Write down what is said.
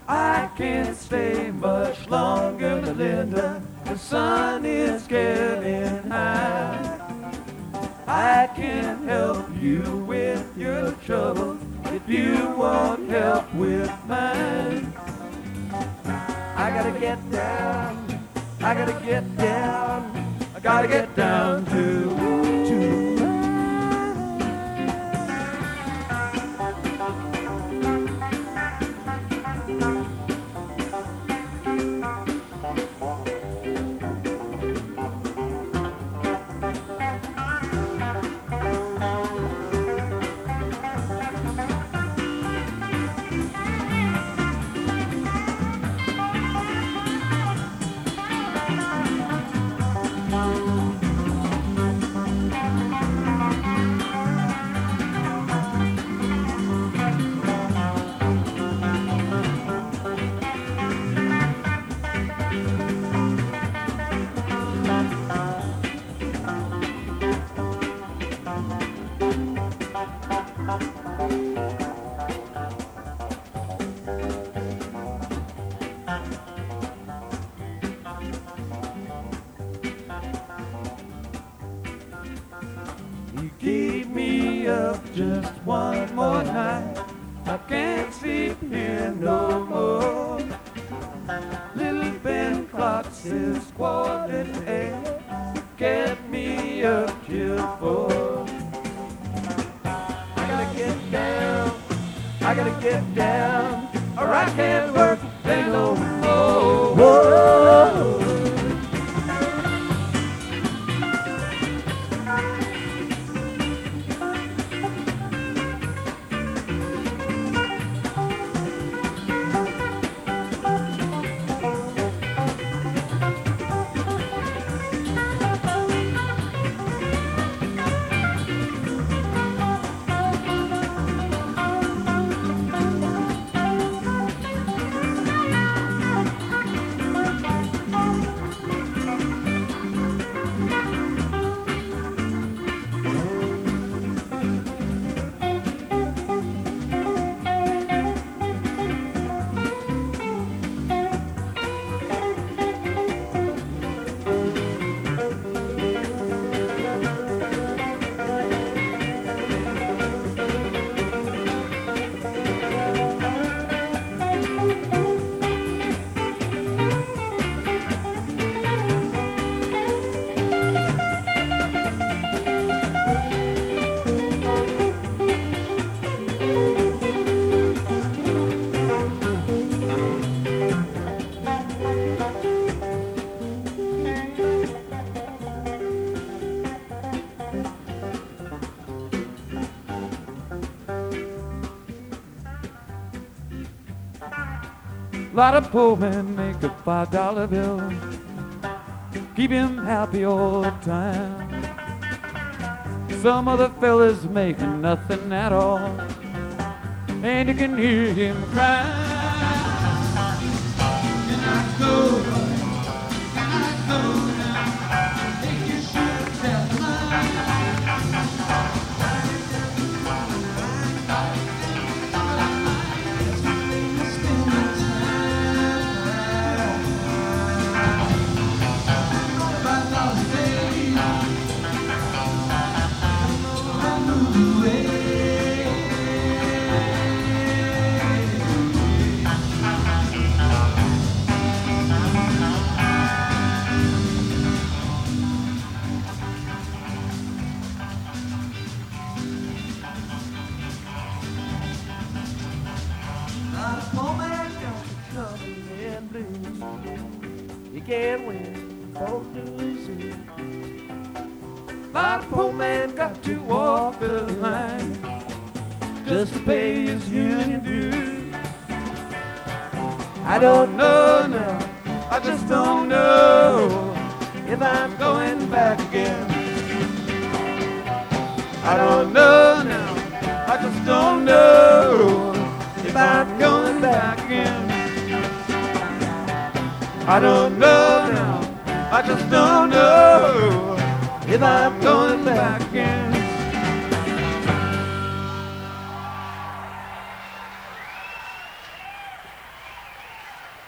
I can't stay much longer, Melinda. The sun is getting high. I can help you with your troubles if you want help with mine. I gotta get down, I gotta get down, I gotta get down to keep me up just one more night. I can't sleep here no more. Little Ben clock says 7:15. Get me up till 4. I gotta get down, I gotta get down, or I can't work any no more. Whoa. A lot of poor men make a $5 bill, keep him happy all the time. Some other fellas making nothing at all, and you can hear him cry. Can I go? Can I go now? Take your shoes and can't win, folks lose it. My poor man got to walk the line just to pay his union dues. I don't know now, I just don't know if I'm going back again. I don't know now, I just don't know if I'm going back again. I don't know now, I just don't know if I'm going back again.